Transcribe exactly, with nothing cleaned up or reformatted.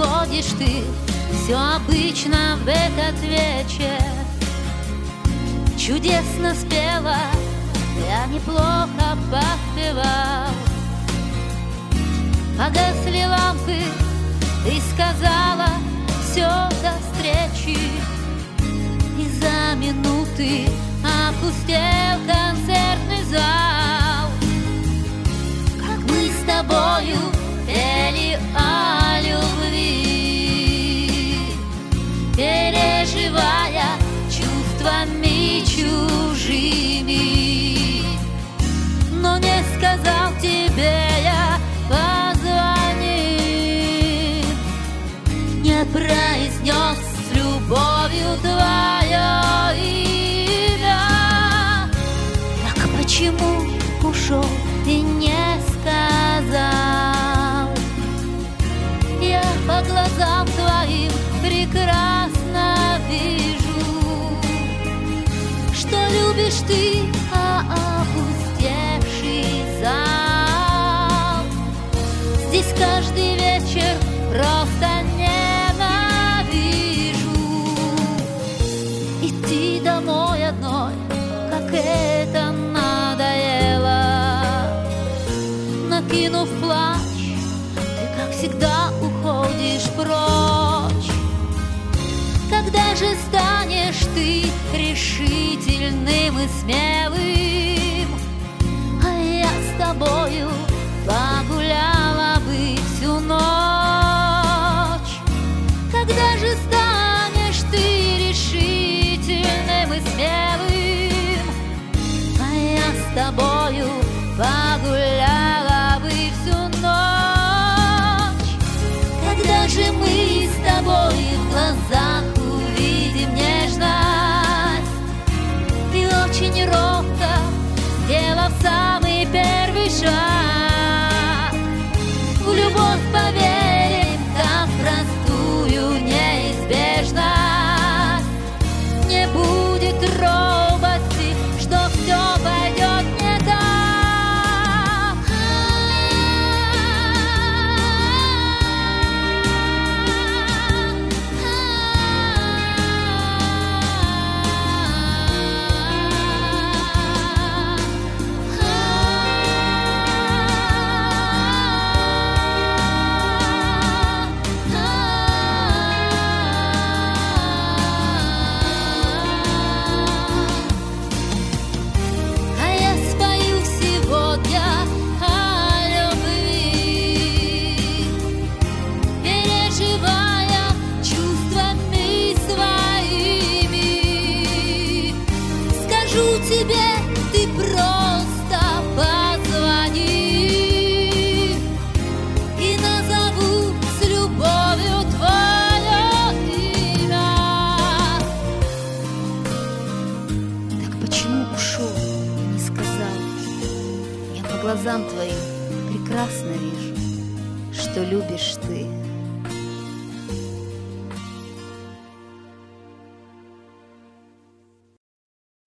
уходишь ты, все обычно в этот вечер. Чудесно спела, я неплохо подпевал. Погасли лампы, ты сказала все до встречи, и за минуты опустел концертный зал. Как мы с тобою пели о любви, переживая чувствами чужими. Но не сказал тебе я позвони, не произнес с любовью твое имя. Так почему ушел и не сказал? Я по глазам твоим прекрасно вижу, что любишь ты, а опустевший зал. Здесь каждый вечер просто ненавижу идти домой одной, как это надоело. Накинув плащ, ты, как всегда, уходишь прочь. Когда же станешь ты решительным и смелым, а я с тобою погуляла бы всю ночь? Когда же станешь ты решительным и смелым, а я с тобою погуляла бы всю ночь? Когда же мы с тобой в глазах увидим нежность и очень робко, сделав самый первый шаг, в любовь поверим, как простую неизбежность? Не будет робости, что все пойдет не так. Тебе ты просто позвони, и назову с любовью твое имя. Так почему ушел, не сказал? Я по глазам твоим прекрасно вижу, что любишь ты.